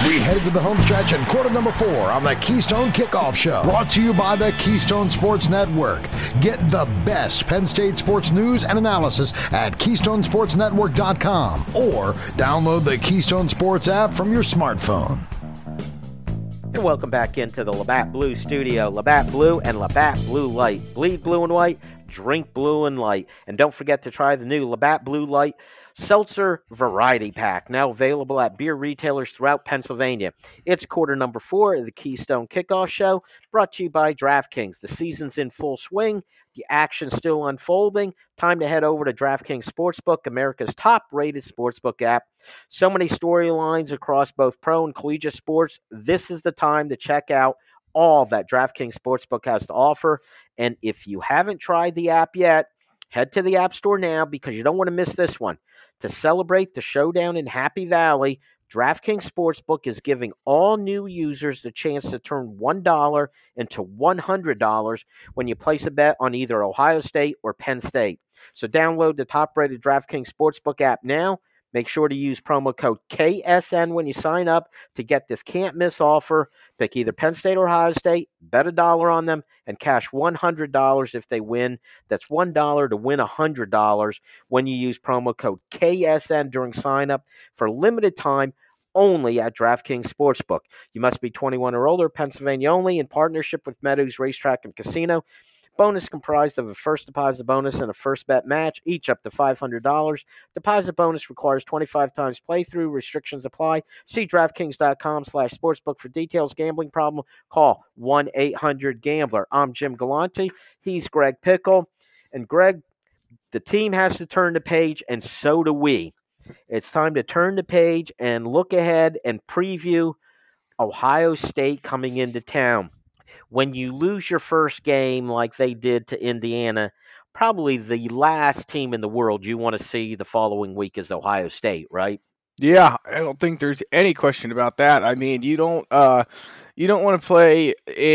We head to the home stretch in quarter number 4 on the Keystone Kickoff Show. Brought to you by the Keystone Sports Network. Get the best Penn State sports news and analysis at KeystoneSportsNetwork.com or download the Keystone Sports app from your smartphone. And welcome back into the Labatt Blue Studio. Labatt Blue and Labatt Blue Light. Bleed blue and white, drink blue and light. And don't forget to try the new Labatt Blue Light Seltzer Variety Pack, now available at beer retailers throughout Pennsylvania. It's quarter number 4 of the Keystone Kickoff Show, brought to you by DraftKings. The season's in full swing. The action's still unfolding. Time to head over to DraftKings Sportsbook, America's top-rated sportsbook app. So many storylines across both pro and collegiate sports. This is the time to check out all that DraftKings Sportsbook has to offer. And if you haven't tried the app yet, head to the App Store now because you don't want to miss this one. To celebrate the showdown in Happy Valley, DraftKings Sportsbook is giving all new users the chance to turn $1 into $100 when you place a bet on either Ohio State or Penn State. So download the top-rated DraftKings Sportsbook app now. Make sure to use promo code KSN when you sign up to get this can't-miss offer. Pick either Penn State or Ohio State, bet $1 on them, and cash $100 if they win. That's $1 to win $100 when you use promo code KSN during sign-up for limited time only at DraftKings Sportsbook. You must be 21 or older, Pennsylvania only, in partnership with Meadows Racetrack and Casino. Bonus comprised of a first deposit bonus and a first bet match, each up to $500. Deposit bonus requires 25 times playthrough. Restrictions apply. See DraftKings.com/sportsbook for details. Gambling problem? Call 1-800-GAMBLER. I'm Jim Galante. He's Greg Pickle. And Greg, the team has to turn the page, and so do we. It's time to turn the page and look ahead and preview Ohio State coming into town. When you lose your first game like they did to Indiana, probably the last team in the world you want to see the following week is Ohio State, right? Yeah, I don't think there's any question about that. I mean, you don't want to play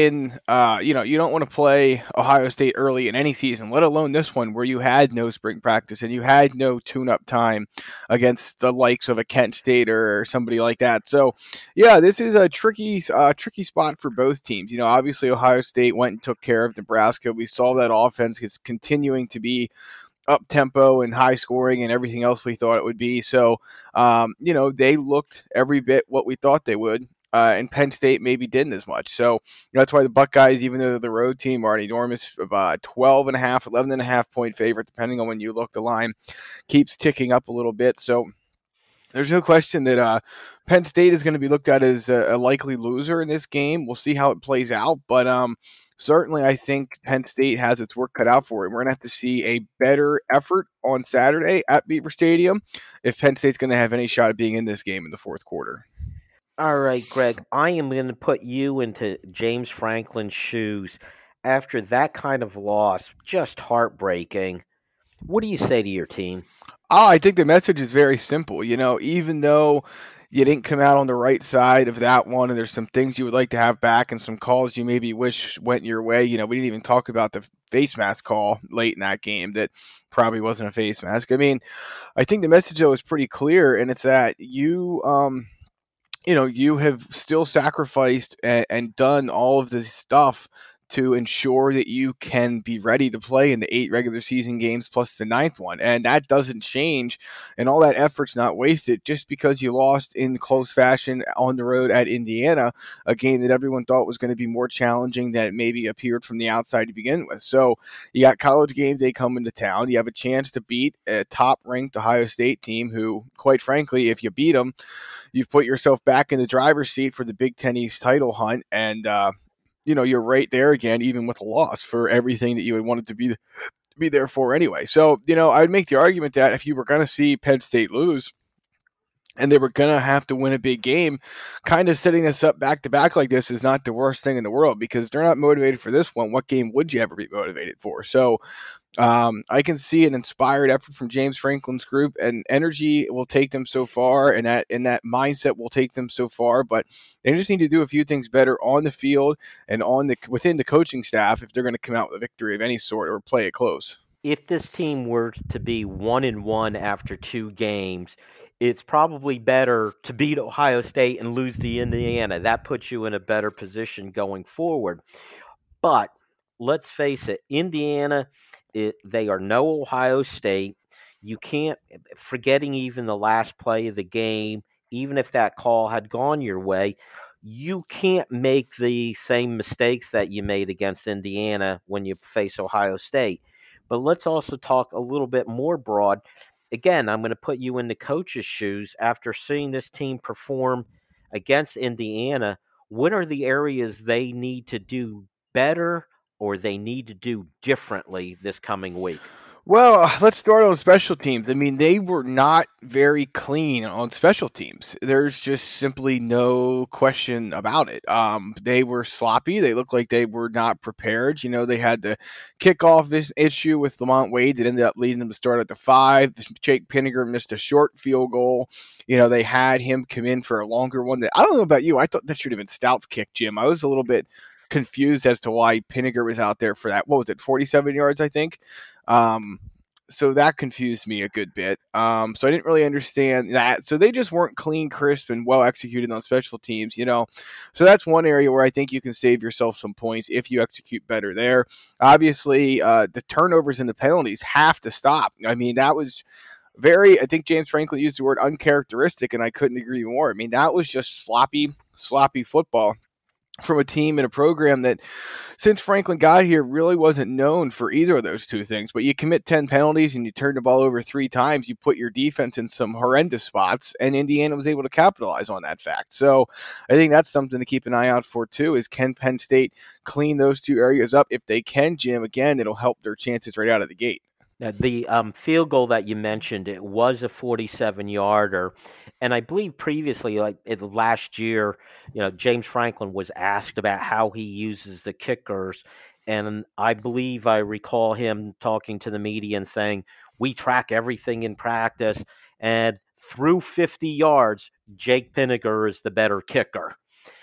you don't want to play Ohio State early in any season, let alone this one where you had no spring practice and you had no tune-up time against the likes of a Kent State or somebody like that. So, yeah, this is a tricky spot for both teams. You know, obviously Ohio State went and took care of Nebraska. We saw that offense is continuing to be up-tempo and high-scoring and everything else we thought it would be. So, they looked every bit what we thought they would, and Penn State maybe didn't as much. So, that's why the Buckeyes, even though they're the road team, are an enormous 12.5, 11.5 point favorite, depending on when you look. The line keeps ticking up a little bit. So, there's no question that Penn State is going to be looked at as a likely loser in this game. We'll see how it plays out, but certainly I think Penn State has its work cut out for it. We're going to have to see a better effort on Saturday at Beaver Stadium if Penn State's going to have any shot at being in this game in the fourth quarter. All right, Greg, I am going to put you into James Franklin's shoes after that kind of loss. Just heartbreaking. What do you say to your team? I think the message is very simple. You know, even though you didn't come out on the right side of that one, and there's some things you would like to have back and some calls you maybe wish went your way. You know, we didn't even talk about the face mask call late in that game that probably wasn't a face mask. I mean, I think the message, though, is pretty clear, and it's that you have still sacrificed and done all of this stuff to ensure that you can be ready to play in the 8 regular season games plus the 9th one. And that doesn't change. And all that effort's not wasted just because you lost in close fashion on the road at Indiana, a game that everyone thought was going to be more challenging than it maybe appeared from the outside to begin with. So you got College Game Day coming to town. You have a chance to beat a top-ranked Ohio State team who, quite frankly, if you beat them, you've put yourself back in the driver's seat for the Big Ten East title hunt. And, you're right there again, even with a loss for everything that you had wanted to be there for anyway. So, I would make the argument that if you were going to see Penn State lose and they were going to have to win a big game, kind of setting this up back-to-back like this is not the worst thing in the world, because if they're not motivated for this one, what game would you ever be motivated for? So I can see an inspired effort from James Franklin's group, and energy will take them so far, and that mindset will take them so far. But they just need to do a few things better on the field and within the coaching staff if they're going to come out with a victory of any sort or play it close. if this team were to be 1-1 after 2 games, it's probably better to beat Ohio State and lose to Indiana. That puts you in a better position going forward. But let's face it, Indiana, they are no Ohio State. You can't, forgetting even the last play of the game, even if that call had gone your way, you can't make the same mistakes that you made against Indiana when you face Ohio State. But let's also talk a little bit more broad. Again, I'm going to put you in the coach's shoes after seeing this team perform against Indiana. What are the areas they need to do better or they need to do differently this coming week? Well, let's start on special teams. I mean, they were not very clean on special teams. There's just simply no question about it. They were sloppy. They looked like they were not prepared. You know, they had the kickoff issue with Lamont Wade that ended up leading them to start at the 5. Jake Pinniger missed a short field goal. You know, they had him come in for a longer one. I don't know about you. I thought that should have been Stout's kick, Jim. I was a little bit confused as to why Pinniger was out there for that. What was it, 47 yards, I think? So that confused me a good bit. So I didn't really understand that. So they just weren't clean, crisp, and well executed on special teams, you know. So that's one area where I think you can save yourself some points if you execute better there. Obviously, the turnovers and the penalties have to stop. I mean, that was I think James Franklin used the word uncharacteristic, and I couldn't agree more. I mean, that was just sloppy football from a team and a program that, since Franklin got here, really wasn't known for either of those two things. But you commit 10 penalties and you turn the ball over 3 times, you put your defense in some horrendous spots, and Indiana was able to capitalize on that fact. So I think that's something to keep an eye out for, too, is can Penn State clean those two areas up? If they can, Jim, again, it'll help their chances right out of the gate. Now, the field goal that you mentioned, it was a 47-yarder. And I believe previously, like last year, you know, James Franklin was asked about how he uses the kickers. And I believe I recall him talking to the media and saying, we track everything in practice. And through 50 yards, Jake Pinniger is the better kicker.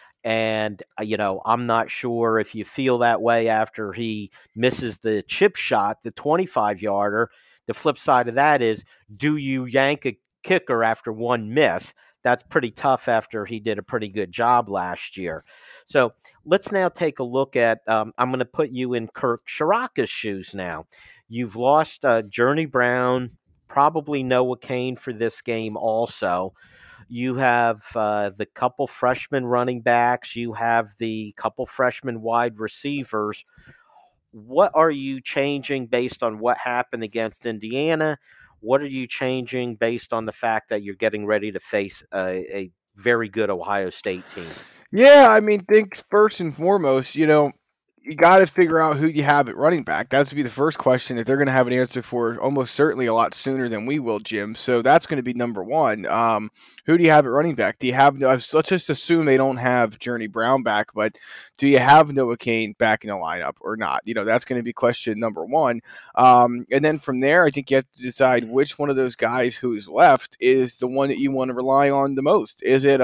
And, you know, I'm not sure if you feel that way after he misses the chip shot, the 25-yarder. The flip side of that is, do you yank a kicker after one miss? That's pretty tough after he did a pretty good job last year. So let's now take a look at, I'm going to put you in Kirk Ciarrocca's shoes now. You've lost Journey Brown, probably Noah Cain for this game also. You have the couple freshman running backs. You have the couple freshman wide receivers. What are you changing based on what happened against Indiana? What are you changing based on the fact that you're getting ready to face a very good Ohio State team? Yeah, I mean, think first and foremost, you know, you got to figure out who you have at running back. That's to be the first question that they're going to have an answer for almost certainly a lot sooner than we will, Jim. So that's going to be number one. Who do you have at running back? Do you have, let's just assume they don't have Journey Brown back, but do you have Noah Cain back in the lineup or not? You know, that's going to be question number one. And then from there, I think you have to decide which one of those guys who's left is the one that you want to rely on the most. Is it,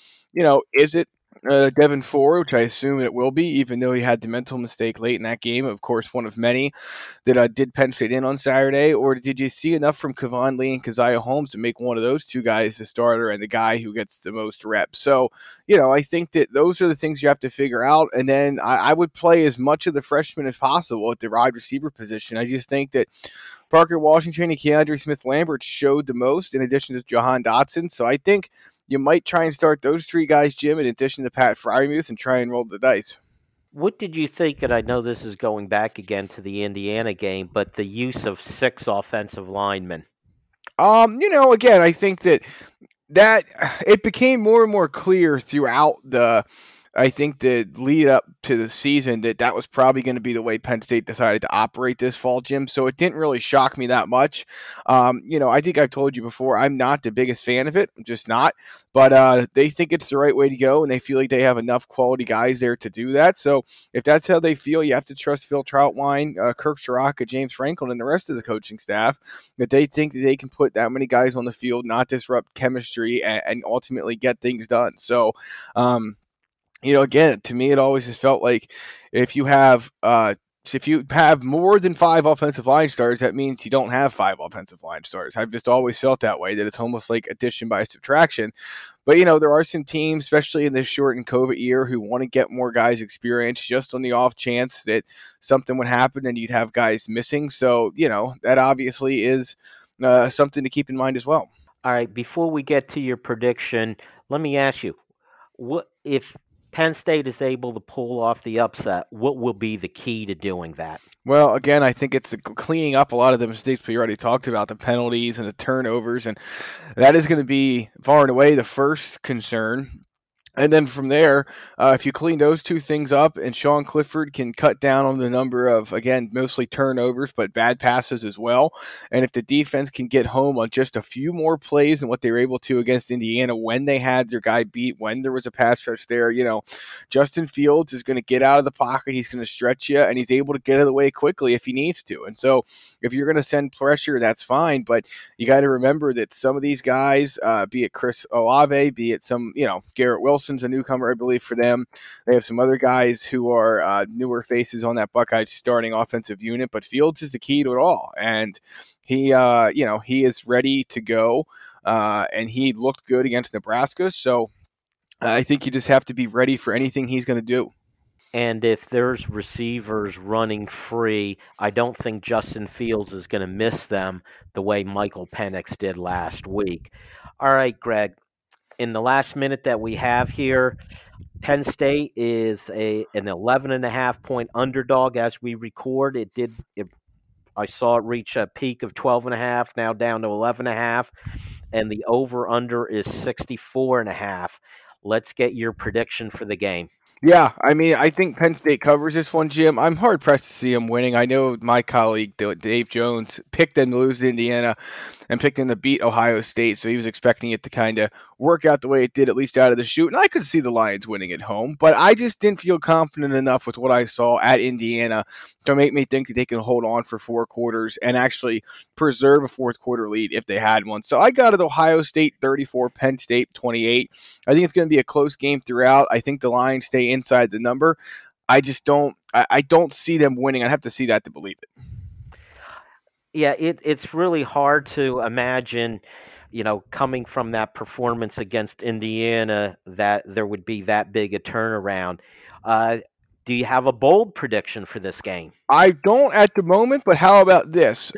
is it Devin Ford, which I assume it will be, even though he had the mental mistake late in that game, of course, one of many that did Penn State in on Saturday? Or did you see enough from Kevon Lee and Keziah Holmes to make one of those two guys the starter and the guy who gets the most reps? So, you know, I think that those are the things you have to figure out. And then I would play as much of the freshmen as possible at the wide receiver position. I just think that Parker Washington and Keandre Smith-Lambert showed the most in addition to Jahan Dotson. So I think you might try and start those 3 guys, Jim, in addition to Pat Freiermuth, and try and roll the dice. What did you think, and I know this is going back again to the Indiana game, but the use of 6 offensive linemen? Again, I think that it became more and more clear throughout I think the lead up to the season that was probably going to be the way Penn State decided to operate this fall, Jim. So it didn't really shock me that much. I think I've told you before, I'm not the biggest fan of it. I'm just not. But they think it's the right way to go, and they feel like they have enough quality guys there to do that. So if that's how they feel, you have to trust Phil Trautwein, Kirk Ciarrocca, James Franklin, and the rest of the coaching staff that they think that they can put that many guys on the field, not disrupt chemistry, and ultimately get things done. So, again, to me, it always has felt like if you have If you have more than 5 offensive line starters, that means you don't have 5 offensive line starters. I've just always felt that way, that it's almost like addition by subtraction. But, there are some teams, especially in this shortened COVID year, who want to get more guys experience just on the off chance that something would happen and you'd have guys missing. So, that obviously is something to keep in mind as well. All right, before we get to your prediction, let me ask you, what if Penn State is able to pull off the upset, what will be the key to doing that? Well, again, I think it's cleaning up a lot of the mistakes we already talked about, the penalties and the turnovers, and that is going to be far and away the first concern. And then from there, if you clean those two things up and Sean Clifford can cut down on the number of, again, mostly turnovers, but bad passes as well. And if the defense can get home on just a few more plays than what they were able to against Indiana when they had their guy beat, when there was a pass rush there, Justin Fields is going to get out of the pocket. He's going to stretch you, and he's able to get out of the way quickly if he needs to. And so if you're going to send pressure, that's fine. But you got to remember that some of these guys, be it Chris Olave, be it some, Garrett Wilson's a newcomer, I believe, for them. They have some other guys who are newer faces on that Buckeyes starting offensive unit, but Fields is the key to it all. And he is ready to go, and he looked good against Nebraska. So I think you just have to be ready for anything he's going to do. And if there's receivers running free, I don't think Justin Fields is going to miss them the way Michael Penix did last week. All right, Greg. In the last minute that we have here, Penn State is an 11.5-point underdog as we record. I saw it reach a peak of 12.5, now down to 11.5, and the over-under is 64.5. Let's get your prediction for the game. Yeah, I think Penn State covers this one, Jim. I'm hard-pressed to see them winning. I know my colleague, Dave Jones, picked them to lose to Indiana and picked them to beat Ohio State, so he was expecting it to kind of work out the way it did, at least out of the chute. And I could see the Lions winning at home, but I just didn't feel confident enough with what I saw at Indiana to make me think that they can hold on for 4 quarters and actually preserve a fourth-quarter lead if they had one. So I got it Ohio State 34, Penn State 28. I think it's going to be a close game throughout. I think the Lions stay inside the number. I just don't see them winning. I'd have to see that to believe it. Yeah, it's really hard to imagine, coming from that performance against Indiana, that there would be that big a turnaround. Do you have a bold prediction for this game? I don't at the moment, but how about this?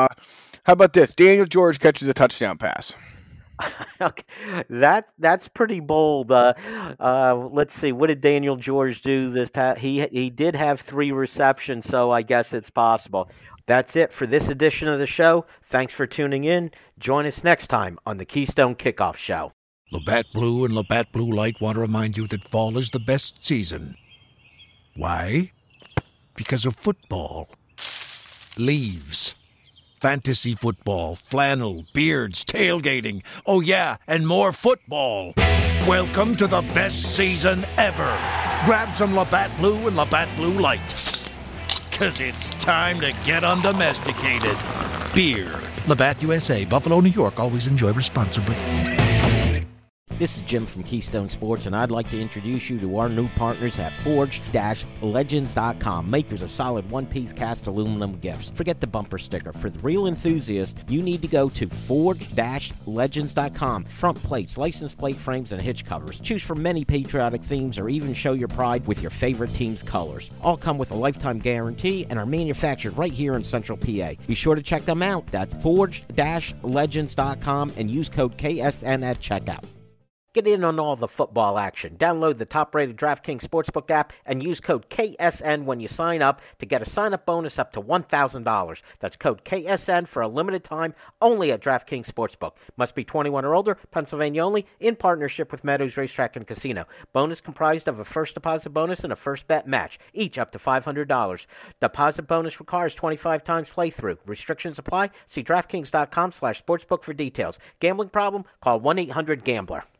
Daniel George catches a touchdown pass. Okay, that's pretty bold. Let's see. What did Daniel George do this past? He did have 3 receptions, so I guess it's possible. That's it for this edition of the show. Thanks for tuning in. Join us next time on the Keystone Kickoff Show. Labatt Blue and Labatt Blue Light want to remind you that fall is the best season. Why? Because of football. Leaves. Fantasy football, flannel, beards, tailgating. Oh yeah, and more football. Welcome to the best season ever. Grab some Labatt Blue and Labatt Blue Light. 'Cause it's time to get undomesticated. Beer. Labatt USA, Buffalo, New York. Always enjoy responsibly. This is Jim from Keystone Sports, and I'd like to introduce you to our new partners at Forged-Legends.com, makers of solid one-piece cast aluminum gifts. Forget the bumper sticker. For the real enthusiast, you need to go to Forged-Legends.com. Front plates, license plate frames, and hitch covers. Choose from many patriotic themes or even show your pride with your favorite team's colors. All come with a lifetime guarantee and are manufactured right here in Central PA. Be sure to check them out. That's Forged-Legends.com and use code KSN at checkout. Get in on all the football action. Download the top-rated DraftKings Sportsbook app and use code KSN when you sign up to get a sign-up bonus up to $1,000. That's code KSN for a limited time only at DraftKings Sportsbook. Must be 21 or older, Pennsylvania only, in partnership with Meadows Racetrack and Casino. Bonus comprised of a first deposit bonus and a first bet match, each up to $500. Deposit bonus requires 25 times playthrough. Restrictions apply. See DraftKings.com/sportsbook for details. Gambling problem? Call 1-800-GAMBLER.